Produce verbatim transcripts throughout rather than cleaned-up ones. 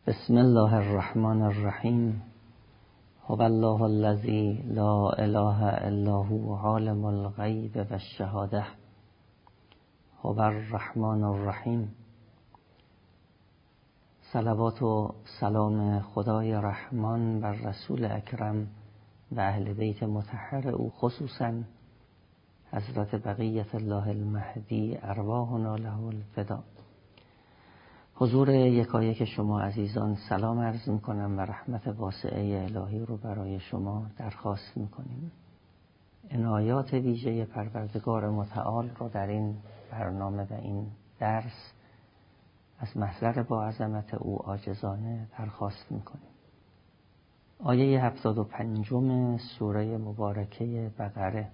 بسم الله الرحمن الرحیم. هو الله الذی لا اله الا هو عالم الغیب و الشهاده هو الرحمن الرحیم. صلوات و سلام خدای رحمان بر رسول اکرم و اهل بیت مطهر او، خصوصا حضرت بقیت الله المهدی ارواحنا له الفدا. حضور یکایک شما عزیزان سلام عرض میکنم و رحمت واسعه الهی رو برای شما درخواست میکنیم. عنایات ویژه پروردگار متعال رو در این برنامه و این درس از محضر با عظمت او عاجزانه درخواست میکنیم. آیه هفتاد و پنجم سوره مبارکه بقره: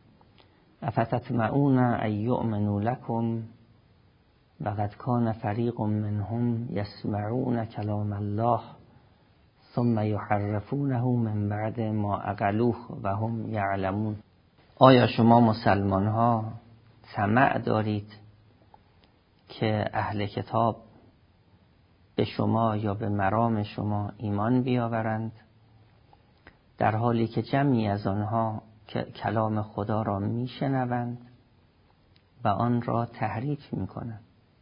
افتطمعون ان یؤمنوا لکم وقد کان فریق منهم یسمعون کلام الله ثم یحرفونه من بعد ما عقلوه و هم یعلمون. آیا شما مسلمان ها طمع دارید که اهل کتاب به شما یا به مرام شما ایمان بیاورند، در حالی که جمعی از آنها کلام خدا را میشنوند و آن را تحریف میکنند؟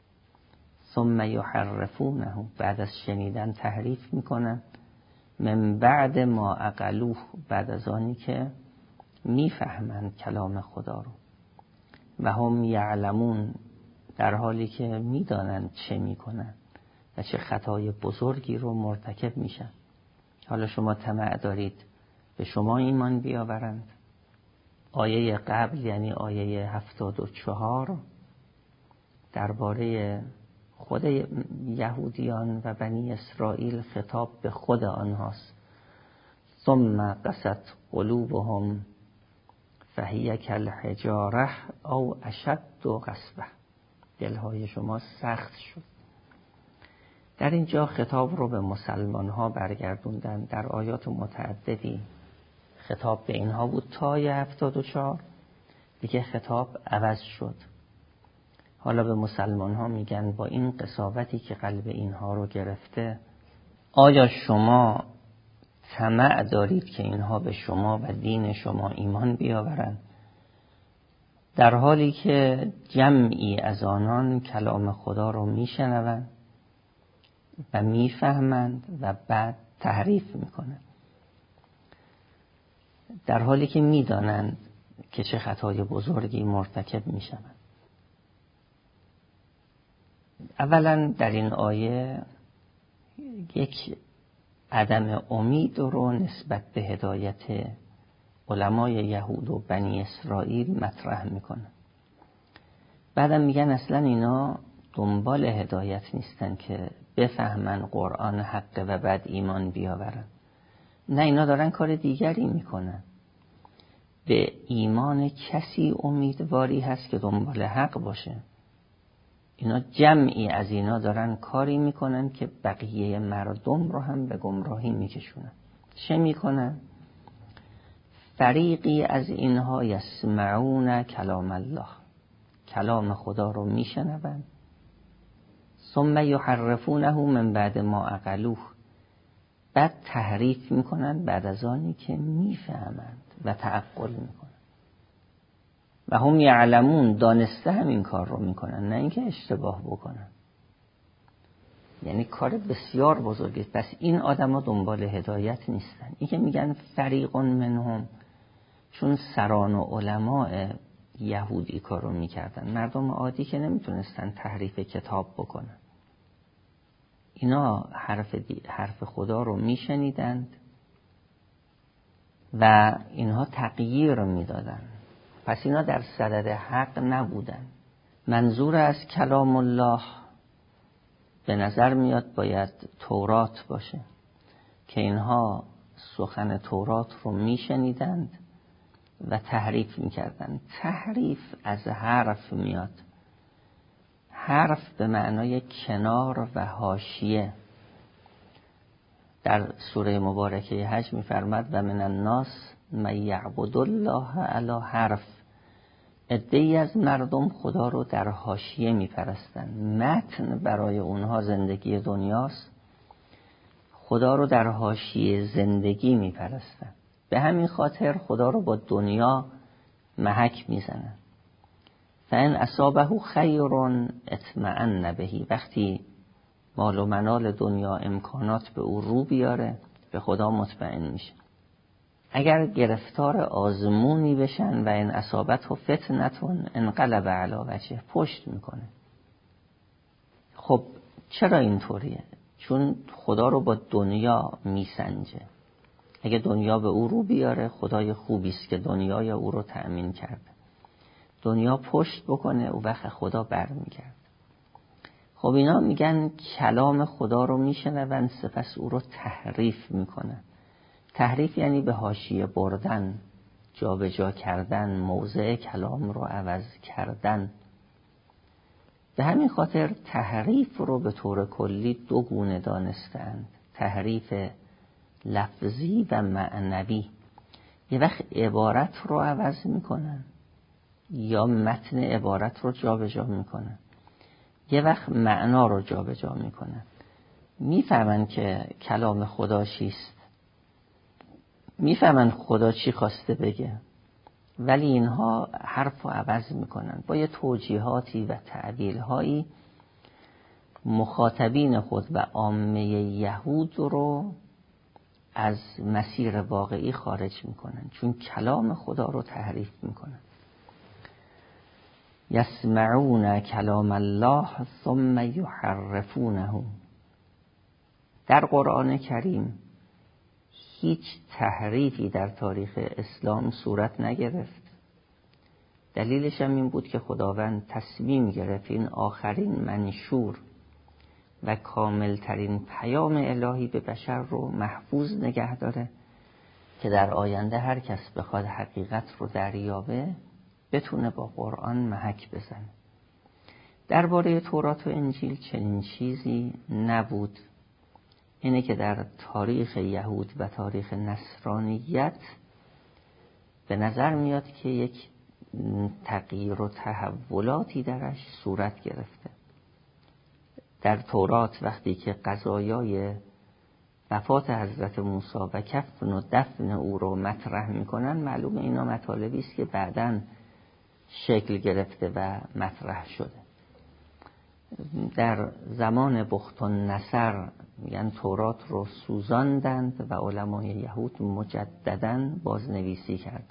ثم یحرفونه، بعد از شنیدن تحریف میکنند. من بعد ما عقلوه، بعد از آنی که میفهمند کلام خدا رو. و هم یعلمون، در حالی که میدانند چه میکنند و چه خطای بزرگی رو مرتکب میشن. حالا شما طمع دارید به شما ایمان بیاورند؟ آیه قبل یعنی آیه هفتاد و چهار درباره خود یهودیان و بنی اسرائیل خطاب به خود آنهاست. ثم قست قلوبهم فهی کالحجاره او اشد قسوه، دلهای شما سخت شد. در اینجا خطاب رو به مسلمان ها برگردوندن. در آیات متعددی خطاب به اینها بود تا آیه هفتاد و چهار دیگه خطاب عوض شد. حالا به مسلمان ها میگن با این قساوتی که قلب اینها رو گرفته، آیا شما طمع دارید که اینها به شما و دین شما ایمان بیاورند، در حالی که جمعی از آنان کلام خدا رو میشنوند و میفهمند و بعد تحریف میکنند، در حالی که میدانند که چه خطای بزرگی مرتکب میشوند. اولا در این آیه یک عدم امید رو نسبت به هدایت علمای یهود و بنی اسرائیل مطرح میکنن. بعدم میگن اصلا اینا دنبال هدایت نیستن که بفهمن قرآن حقه و بعد ایمان بیاورن. نه، اینا دارن کار دیگری میکنن. به ایمان کسی امیدواری هست که دنبال حق باشه. اینا جمعی از اینا دارن کاری میکنن که بقیه مردم رو هم به گمراهی میکشونن. چه میکنن؟ فریقی از اینها یسمعون کلام الله، کلام خدا رو میشنوند. ثم یحرفونه من بعد ما عقلوه، بعد تحریف میکنن بعد از آنی که میفهمند و تعقل میکنن. و هم یعلمون، دانسته هم این کار رو میکنن، نه اینکه اشتباه بکنن. یعنی کار بسیار بزرگی. پس این آدم ها دنبال هدایت نیستن. این که میگن فریق منهم، چون سران و علماء یهودی کار رو میکردن، مردم عادی که نمیتونستن تحریف کتاب بکنن. اینا حرف, حرف خدا رو میشنیدند و اینها تغییر میدادن. پس اینا در صدد حق نبودن. منظور از کلام الله به نظر میاد باید تورات باشه که اینها سخن تورات رو میشنیدند و تحریف میکردند. تحریف از حرف میاد. حرف به معنای کنار و حاشیه. در سوره مبارکه حج میفرماد و من الناس من یعبد الله علی حرف. عده‌ای از مردم خدا رو در حاشیه میپرستن. متن برای اونها زندگی دنیاست خدا رو در حاشیه زندگی میپرستن. به همین خاطر خدا رو با دنیا محک میزنن. فإن اصابه خیر اطمئن بهی، وقتی مال و منال دنیا امکانات به او رو بیاره به خدا مطمئن میشه. اگر گرفتار آزمونی بشن و این اصابته فتنتون انقلب علی وجهه، پشت میکنه. خب چرا اینطوریه؟ چون خدا رو با دنیا میسنجه. اگه دنیا به او رو بیاره خدای خوبی است که دنیای او رو تأمین کرده. دنیا پشت بکنه او وقت خدا برمیگرده. خب اینا میگن کلام خدا رو میشنون سپس او رو تحریف میکنن. تحریف یعنی به حاشیه بردن، جا به جا کردن، موضع کلام رو عوض کردن. به همین خاطر تحریف رو به طور کلی دو گونه دانستند: تحریف لفظی و معنوی. یه وقت عبارت رو عوض میکنن یا متن عبارت رو جا به جا میکنن، یه وقت معنا رو جا به جا میکنن. میفهمن که کلام خدا چیست، میفهمن خدا چی خواسته بگه، ولی اینها حرف رو عوض میکنن با یه توجیهاتی و تعبیرهایی. مخاطبین خود و عامه یهود رو از مسیر واقعی خارج میکنن، چون کلام خدا رو تحریف میکنن. یسمعون کلام الله ثم یحرفونه. در قرآن کریم هیچ تحریفی در تاریخ اسلام صورت نگرفت. دلیلش هم این بود که خداوند تصمیم گرفت این آخرین منشور و کاملترین پیام الهی به بشر رو محفوظ نگه داره که در آینده هر کس بخواد حقیقت رو دریابه بتونه با قرآن محک بزنه. درباره تورات و انجیل چنین چیزی نبود. اینه که در تاریخ یهود و تاریخ نصرانیت به نظر میاد که یک تغییر و تحولاتی درش صورت گرفته. در تورات وقتی که قضایای وفات حضرت موسی و کفن و دفن او رو مطرح میکنن، معلومه اینا مطالبی است که بعداً شکل گرفته و مطرح شده. در زمان بخت النصر میگن تورات رو سوزاندند و علمای یهود مجدداً بازنویسی کردند.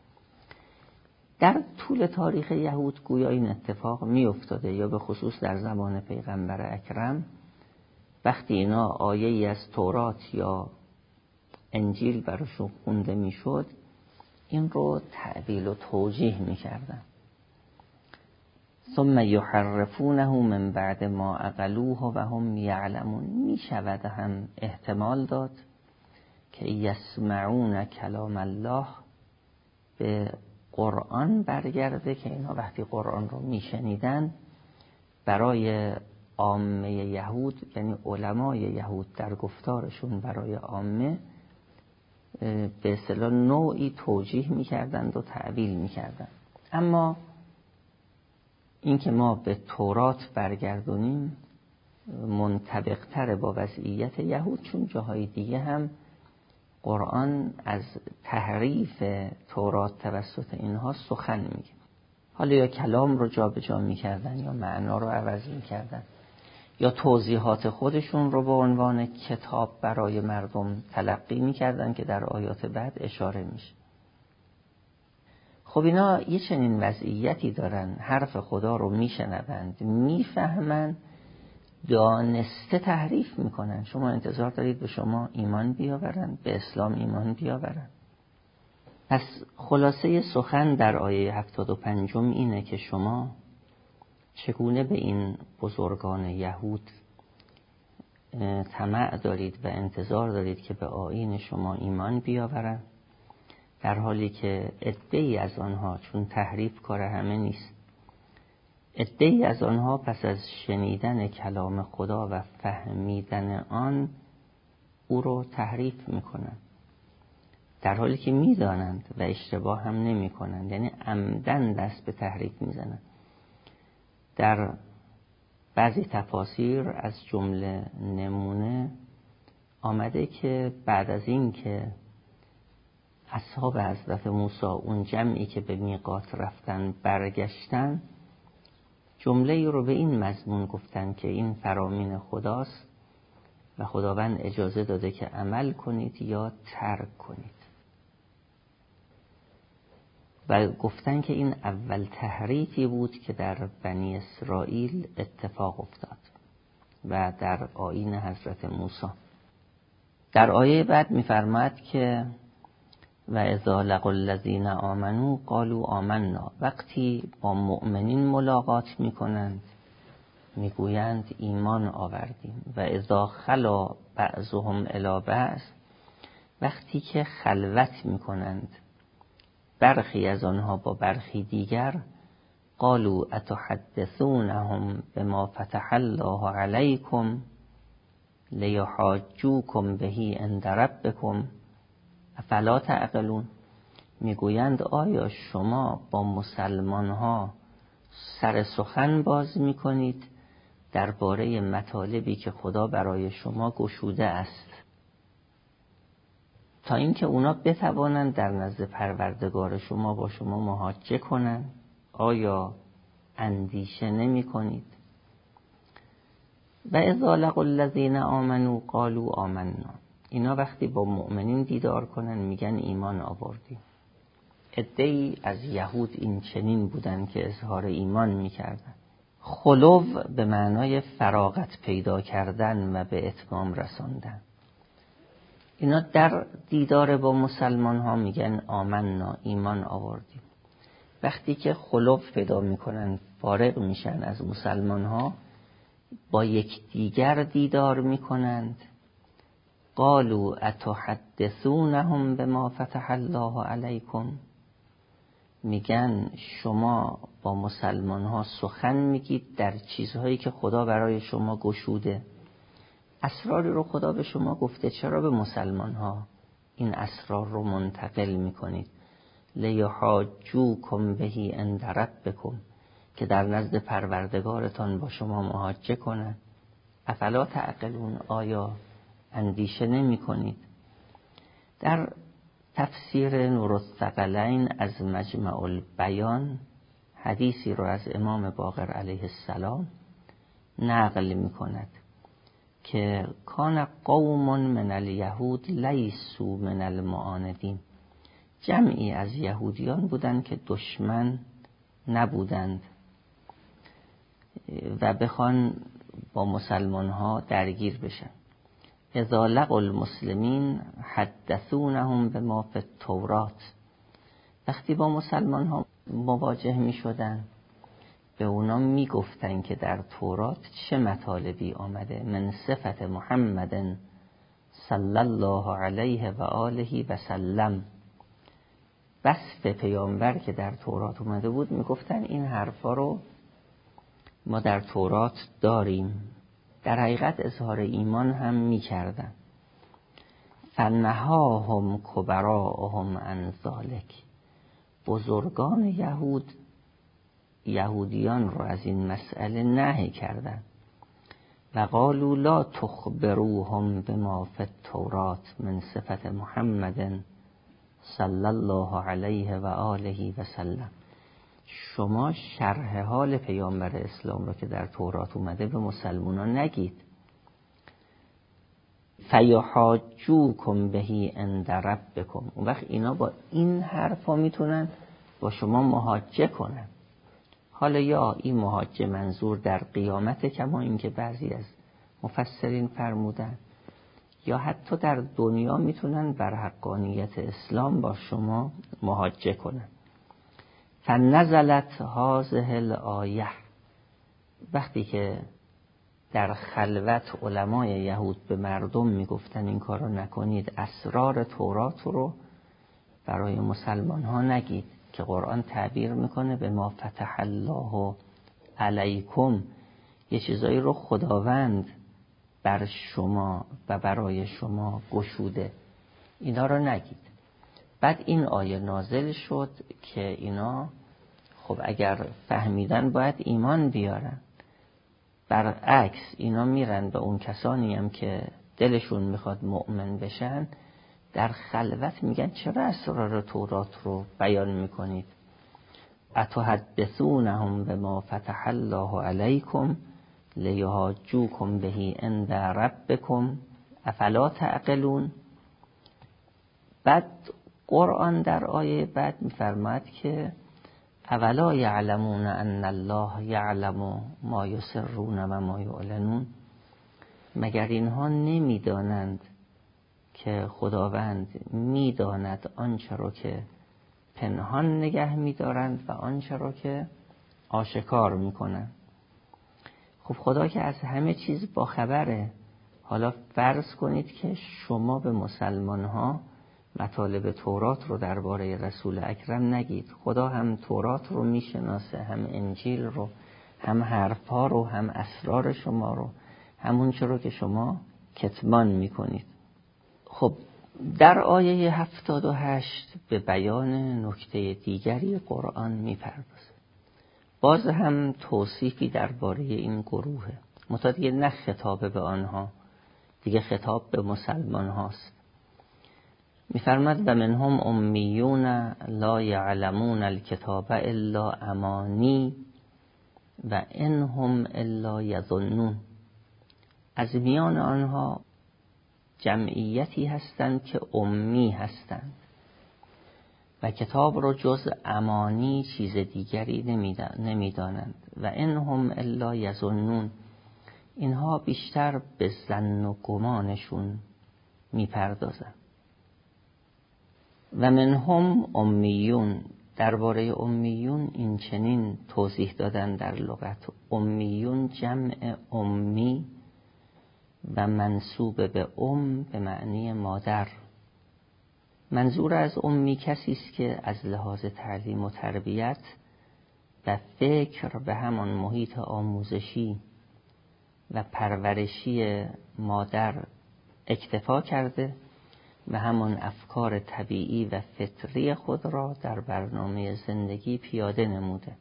در طول تاریخ یهود گویا این اتفاق می افتاده، یا به خصوص در زمان پیغمبر اکرم وقتی اینا آیه‌ای از تورات یا انجیل براشون خونده می شد این رو تعبیل و توجیه می کردن. ثم یحرفونه من بعد ما عقلوه و هم یعلمون. می شود هم احتمال داد که یسمعون کلام الله به قرآن برگرده که اینا وقتی قرآن رو می شنیدن برای عامه یهود، یعنی علمای یهود در گفتارشون برای عامه به اصطلاح نوعی توجیه می کردند و تعبیل می کردند. اما این که ما به تورات برگردونیم منطبق تر با وضعیت یهود، چون جاهای دیگه هم قرآن از تحریف تورات توسط اینها سخن میگه. حالا یا کلام رو جا به جا میکردن یا معنا رو عوض میکردن یا توضیحات خودشون رو به عنوان کتاب برای مردم تلقی میکردن که در آیات بعد اشاره میشه. خب اینا یه چنین وضعیتی دارن، حرف خدا رو میشنوند، میفهمن، دانسته تحریف میکنن. شما انتظار دارید به شما ایمان بیاورن، به اسلام ایمان بیاورن؟ پس خلاصه سخن در آیه هفتاد و پنجم اینه که شما چگونه به این بزرگان یهود طمع دارید و انتظار دارید که به آیین شما ایمان بیاورن، در حالی که عده‌ای از آنها، چون تحریف کار همه نیست، عده‌ای از آنها پس از شنیدن کلام خدا و فهمیدن آن او رو تحریف میکنن، در حالی که میدانند و اشتباه هم نمی کنند، یعنی عمدن دست به تحریف میزنند. در بعضی تفاسیر از جمله نمونه آمده که بعد از این که اصحاب حضرت موسی اون جمعی که به میقات رفتن برگشتن، جمله رو به این مضمون گفتن که این فرامین خداست و خداوند اجازه داده که عمل کنید یا ترک کنید. و گفتن که این اول تحریفی بود که در بنی اسرائیل اتفاق افتاد و در آیین حضرت موسی. در آیه بعد می‌فرماید که و اذا لقوا الذین آمنوا قالوا آمنا، وقتی با مؤمنین ملاقات میکنند میگویند ایمان آوردیم. و اذا خلا بعضهم الی بعض، وقتی که خلوت میکنند برخی از آنها با برخی دیگر، قالوا اتحدثونهم بما فتح الله علیکم لیحاجوکم به عند ربکم افلا تعقلون. میگویند آیا شما با مسلمان ها سر سخن باز میکنید درباره مطالبی که خدا برای شما گشوده است، تا اینکه اونا بتوانند در نزد پروردگار شما با شما محاجه کنند؟ آیا اندیشه نمی کنید؟ و اذا لقوا الذین آمنوا قالوا آمنا، اینا وقتی با مؤمنین دیدار کنن میگن ایمان آوردیم. عده‌ای از یهود این چنین بودن که اظهار ایمان میکردن. خلو به معنای فراغت پیدا کردن و به اتمام رساندن. اینا در دیدار با مسلمان ها میگن آمنا، ایمان آوردیم. وقتی که خلو پیدا میکنن، فارغ میشن از مسلمان ها، با یکدیگر دیدار میکنند. قالوا اتحدثونهم بما فتح الله علیکم، میگن شما با مسلمان ها سخن میگید در چیزهایی که خدا برای شما گشوده. اسراری رو خدا به شما گفته، چرا به مسلمان ها این اسرار رو منتقل میکنید؟ لیحاجوکم به عند ربکم، که در نزد پروردگارتان با شما محاجه کنند. افلا تعقلون، آیا اندیشه نمی کنید؟ در تفسیر نورالثقلین از مجمع البیان حدیثی رو از امام باقر علیه السلام نقل می کند که کان قوم من الیهود لیسوا من المعاندین، جمعی از یهودیان بودند که دشمن نبودند و بخوان با مسلمان ها درگیر بشن. اذا لقوا المسلمین حدثونهم بما فی التورات، وقتی با مسلمان ها مواجه می شدن به اونا می گفتن که در تورات چه مطالبی آمده. من صفت محمد صلی الله علیه و آله و سلم، وصف پیامبر که در تورات اومده بود، می گفتن این حرفا رو ما در تورات داریم. در حقیقت اظهار ایمان هم می کردن. فنهاهم کبراهم عن ذلک، بزرگان یهود یهودیان رو از این مسئله نهی کردن. و قالوا لا تخبروهم بما فی التورات من صفت محمد صلی الله علیه و آله و سلم، شما شرح حال پیامبر اسلام رو که در تورات اومده به مسلمانان نگید. فیحاجوکم به عند ربکم، اون وقت اینا با این حرفا میتونن با شما محاجه کنن. حالا یا این محاجه منظور در قیامت کما این که بعضی از مفسرین فرمودن، یا حتی در دنیا میتونن بر حقانیت اسلام با شما محاجه کنن. فنزلت هذه الآیه، وقتی که در خلوت علمای یهود به مردم میگفتن این کارو نکنید، اسرار تورات رو برای مسلمان ها نگید، که قرآن تعبیر میکنه به ما فتح الله علیکم، یه چیزایی رو خداوند بر شما و برای شما گشوده، اینا رو نگید. بعد این آیه نازل شد که اینا خب اگر فهمیدن باید ایمان بیارن. برعکس اینا میرن به اون کسانی هم که دلشون میخواد مؤمن بشن، در خلوت میگن چرا اسرار تورات رو بیان میکنید؟ اتحدثونهم بما فتح الله علیکم لیحاجوکم بهی عند ربکم افلا تعقلون. بعد قرآن در آیه بعد میفرماد که اولا یعلمون ان الله یعلم ما یسرون و ما یعلنون. مگر اینها نمیدانند که خداوند میداند آنچه رو که پنهان نگه میدارند و آنچه رو که آشکار میکنند. خب خدا که از همه چیز با خبره. حالا فرض کنید که شما به مسلمان ها مطالب تورات رو درباره رسول اکرم نگید. خدا هم تورات رو میشناسه، هم انجیل رو، هم حرفا رو، هم اسرار شما رو، همون چرا که شما کتمان میکنید. خب در آیه هفتاد و هشت به بیان نکته دیگری قرآن میپردازه. باز هم توصیفی درباره این گروهه، منتها دیگه نه خطاب به آنها، دیگه خطاب به مسلمان هاست. میفرماد و منهم امیون لا یعلمون الکتاب الا امانی و انهم الا یظنون. از میان آنها جمعیتی هستند که امی هستند و کتاب رو جز امانی چیز دیگری نمیدانند. و انهم الا یظنون، اینها بیشتر به ظن و گمانشون میپردازند. و منهم امیون، درباره امیون این چنین توضیح دادن در لغت: امیون جمع امی و منسوب به ام به معنی مادر. منظور از امی کسی است که از لحاظ تعلیم و تربیت و فکر به همان محیط آموزشی و پرورشی مادر اکتفا کرده و همان افکار طبیعی و فطری خود را در برنامه زندگی پیاده نموده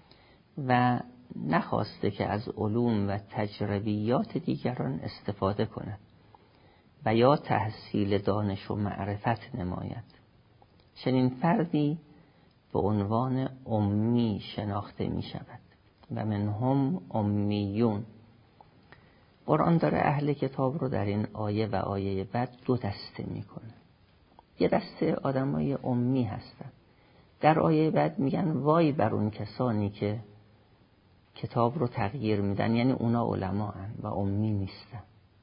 و نخواسته که از علوم و تجربیات دیگران استفاده کند و یا تحصیل دانش و معرفت نماید. چنین فردی به عنوان امی شناخته می شود. و منهم امیون. قرآن داره اهل کتاب رو در این آیه و آیه بعد دو دسته میکنه. یه دسته آدمای امی هستن. در آیه بعد میگن وای بر اون کسانی که کتاب رو تغییر میدن، یعنی اونا علما هن و امی نیستن.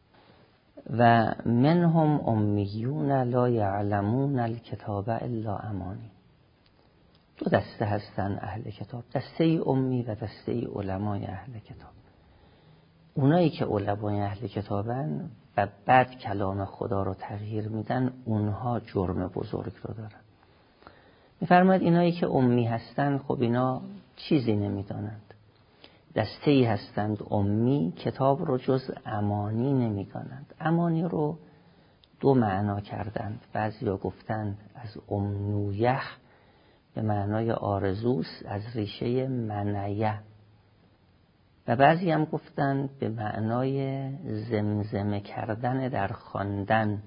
و منهم امیون لا یعلمون الکتاب الا امانی. دو دسته هستن اهل کتاب، دسته امی و دسته علمای اهل کتاب. اونایی که علمای اهل کتابن و بعد کلام خدا رو تغییر میدن، اونها جرم بزرگ رو دارن. میفرماید اینایی که امی هستن، خب اینا چیزی نمیدانند. دسته‌ای هستند امی، کتاب رو جز امانی نمیدانند. امانی رو دو معنا کردند. بعضیا گفتند از امنویه به معنای آرزوست، از ریشه منیه، و بعضی هم گفتند به معنای زمزمه کردن در خواندن.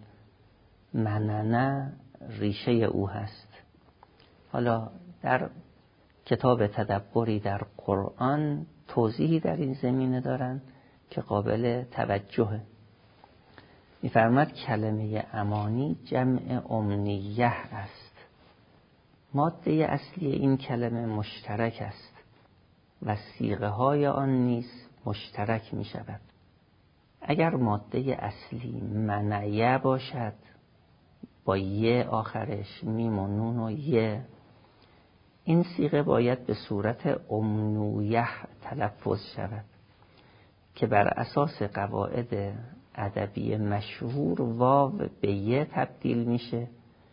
مننه ریشه او هست. حالا در کتاب تدبری در قرآن توضیحی در این زمینه دارن که قابل توجهه. می‌فرماد کلمه امانی جمع امنیه است. ماده اصلی این کلمه مشترک است و صیغه های آن نیز مشترک می شود. اگر ماده اصلی منیه باشد با یه آخرش، میم و نون و یه، این صیغه باید به صورت امنویه تلفظ شود که بر اساس قواعد ادبی مشهور واو به یه تبدیل میشه،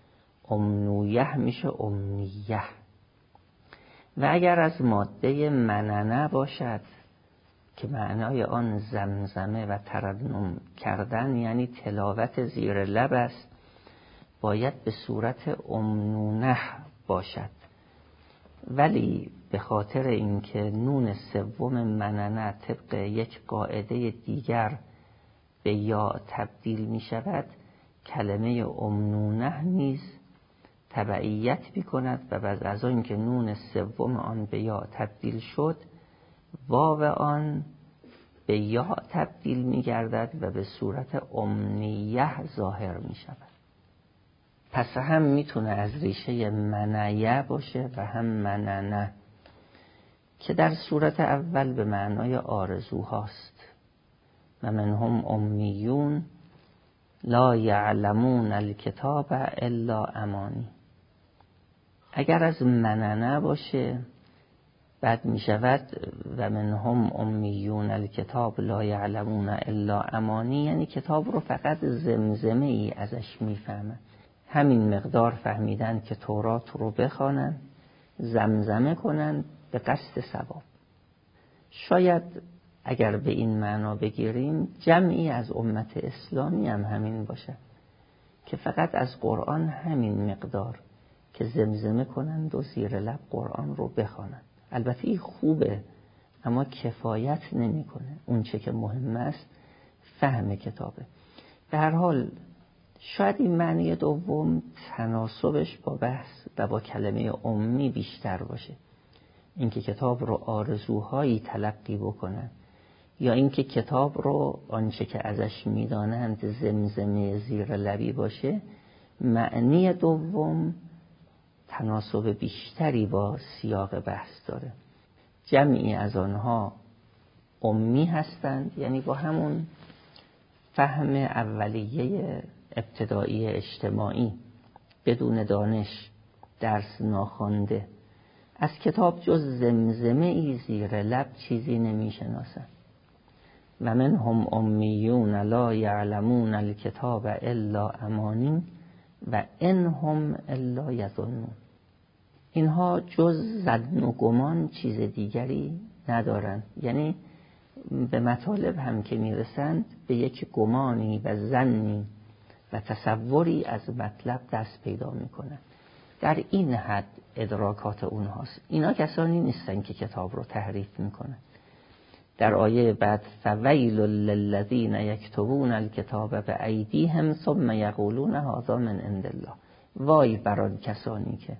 امنویه میشه امنیه. و اگر از ماده مننه باشد که معنای آن زمزمه و ترنم کردن یعنی تلاوت زیر لب است، باید به صورت امنونه باشد. ولی به خاطر اینکه نون سوم مننه طبق یک قاعده دیگر به یا تبدیل می شود، کلمه امنونه نیز تبعیت می کند و بعد از آن که نون سوم آن به یا تبدیل شد، واو آن به یا تبدیل می گردد و به صورت امنیه ظاهر می شود. پس هم می تونه از ریشه منیه باشه و هم مننه که در صورت اول به معنای آرزوهاست. و منهم امیون لا یعلمون الکتاب الا امانی. اگر از مننه باشه بعد می شود و منهم امیون الکتاب لا یعلمون الا امانی، یعنی کتاب رو فقط زمزمه ای ازش می فهمن، همین مقدار فهمیدن که تورات رو بخوانن، زمزمه کنن به قصد ثواب. شاید اگر به این معنا بگیریم جمعی از امت اسلامی هم همین باشه که فقط از قرآن همین مقدار که زمزمه کنند و زیر لب قرآن رو بخوانند. البته این خوبه اما کفایت نمیکنه. اون چه که مهم است فهم کتابه. به هر حال شاید این معنی دوم تناسبش با بحث و با کلمه امی بیشتر باشه، اینکه کتاب رو آرزوهایی تلقی بکنن یا اینکه کتاب رو آنچه که ازش میدانند زمزمه زیر لبی باشه. معنی دوم تناسب بیشتری با سیاق بحث داره. جمعی از آنها امی هستند، یعنی با همون فهم اولیه ابتدایی اجتماعی، بدون دانش، درس ناخوانده، از کتاب جز زمزمه ای زیر لب چیزی نمی شناسن. و منهم امیون لا یعلمون الکتاب الا امانی و انهم الا یظنون. اینها جز ظن و گمان چیز دیگری ندارند، یعنی به مطالب هم که میرسند به یک گمانی و ظنی و تصوری از مطلب دست پیدا میکنند. در این حد ادراکات اونهاست. اینا کسانی نیستن که کتاب رو تحریف میکنن. در آیه بعد فویل للذین یکتبون الکتاب بایدیهم ثم یقولون هذا من عند الله. وای بر آن کسانی که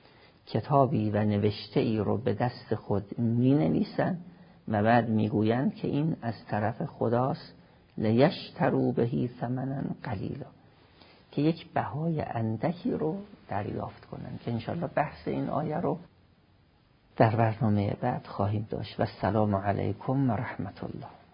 کتابی و نوشته ای رو به دست خود می نویسن و بعد می گویند که این از طرف خداست، لیشتروا بهی ثمنا قلیلا، که یک بهای اندکی رو دریافت کنند. که انشاءالله بحث این آیه رو در برنامه بعد خواهیم داشت. و السلام علیکم و رحمت الله.